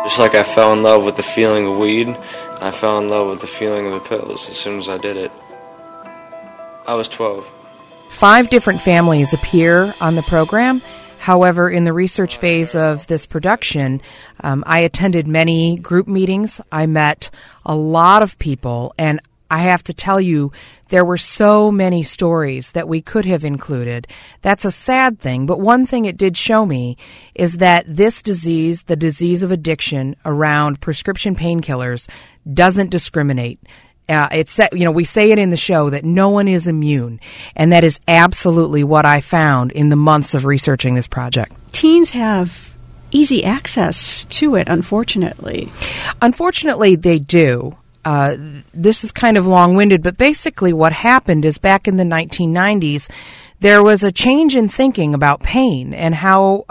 Just like I fell in love with the feeling of weed, I fell in love with the feeling of the pills as soon as I did it. I was 12. 5 different families appear on the program. However, in the research phase of this production, I attended many group meetings. I met a lot of people, and I have to tell you, there were so many stories that we could have included. That's a sad thing, but one thing it did show me is that this disease, the disease of addiction around prescription painkillers, doesn't discriminate. We say it in the show that no one is immune, and that is absolutely what I found in the months of researching this project. Teens have easy access to it, unfortunately. Unfortunately, they do. This is kind of long-winded, but basically what happened is back in the 1990s, there was a change in thinking about pain and how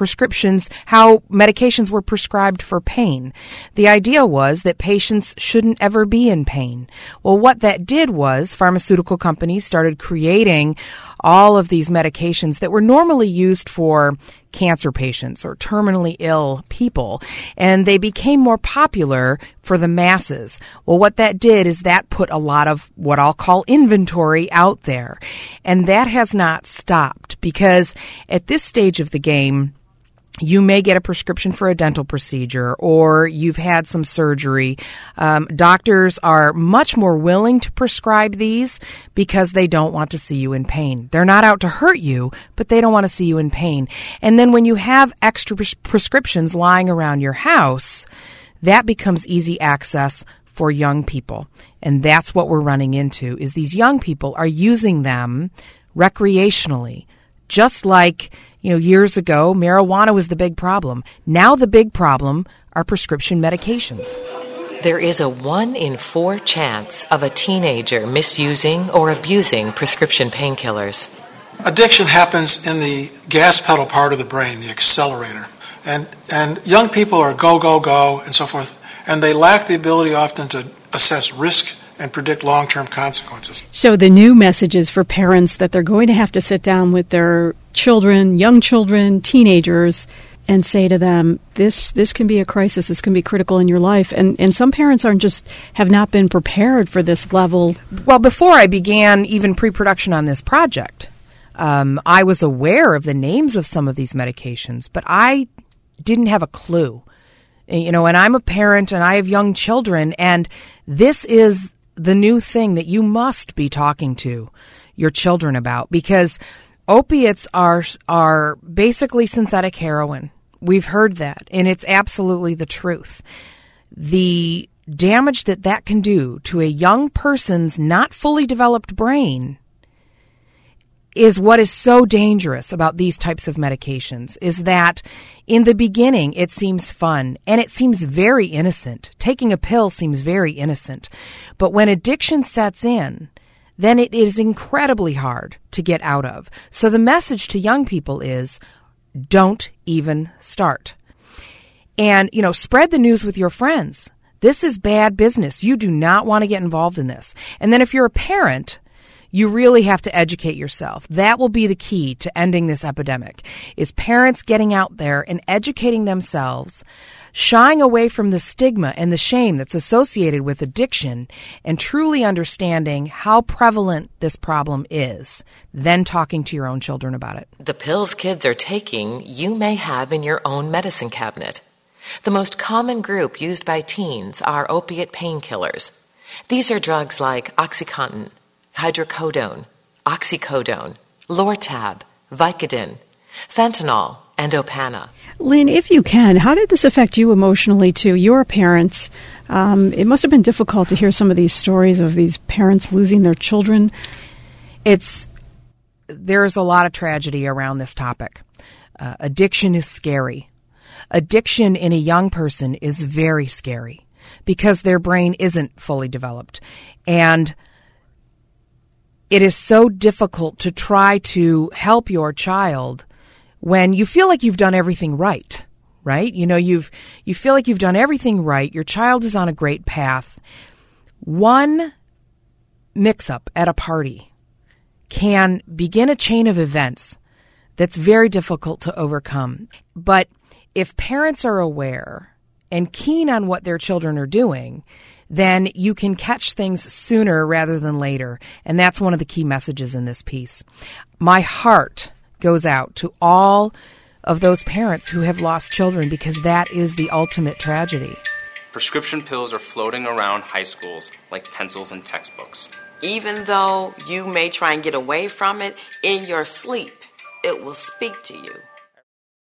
medications were prescribed for pain. The idea was that patients shouldn't ever be in pain. Well, what that did was pharmaceutical companies started creating all of these medications that were normally used for cancer patients or terminally ill people, and they became more popular for the masses. Well, what that did is that put a lot of what I'll call inventory out there, and that has not stopped, because at this stage of the game, you may get a prescription for a dental procedure, or you've had some surgery. Doctors are much more willing to prescribe these because they don't want to see you in pain. They're not out to hurt you, but they don't want to see you in pain. And then when you have extra prescriptions lying around your house, that becomes easy access for young people. And that's what we're running into, is these young people are using them recreationally, just like years ago, marijuana was the big problem. Now the big problem are prescription medications. There is a 1 in 4 chance of a teenager misusing or abusing prescription painkillers. Addiction happens in the gas pedal part of the brain, the accelerator. And young people are go, go, go, and so forth, and they lack the ability often to assess risk and predict long-term consequences. So the new message is for parents that they're going to have to sit down with their children, young children, teenagers, and say to them, this can be a crisis, this can be critical in your life. And some parents have not been prepared for this level. Well, before I began even pre-production on this project, I was aware of the names of some of these medications, but I didn't have a clue. And I'm a parent and I have young children, and this is the new thing that you must be talking to your children about, because opiates are basically synthetic heroin. We've heard that, and it's absolutely the truth. The damage that can do to a young person's not fully developed brain is what is so dangerous about these types of medications, is that in the beginning it seems fun and it seems very innocent. Taking a pill seems very innocent. But when addiction sets in, then it is incredibly hard to get out of. So the message to young people is, don't even start. And, spread the news with your friends. This is bad business. You do not want to get involved in this. And then if you're a parent, you really have to educate yourself. That will be the key to ending this epidemic, is parents getting out there and educating themselves, shying away from the stigma and the shame that's associated with addiction, and truly understanding how prevalent this problem is, then talking to your own children about it. The pills kids are taking, you may have in your own medicine cabinet. The most common group used by teens are opiate painkillers. These are drugs like OxyContin, hydrocodone, oxycodone, Lortab, Vicodin, fentanyl, and Opana. Lynn, if you can, how did this affect you emotionally too? You're a parent. It must have been difficult to hear some of these stories of these parents losing their children. There's a lot of tragedy around this topic. Addiction is scary. Addiction in a young person is very scary because their brain isn't fully developed. And it is so difficult to try to help your child when you feel like you've done everything right? You feel like you've done everything right. Your child is on a great path. One mix-up at a party can begin a chain of events that's very difficult to overcome. But if parents are aware and keen on what their children are doing, then you can catch things sooner rather than later. And that's one of the key messages in this piece. My heart goes out to all of those parents who have lost children, because that is the ultimate tragedy. Prescription pills are floating around high schools like pencils and textbooks. Even though you may try and get away from it, in your sleep, it will speak to you.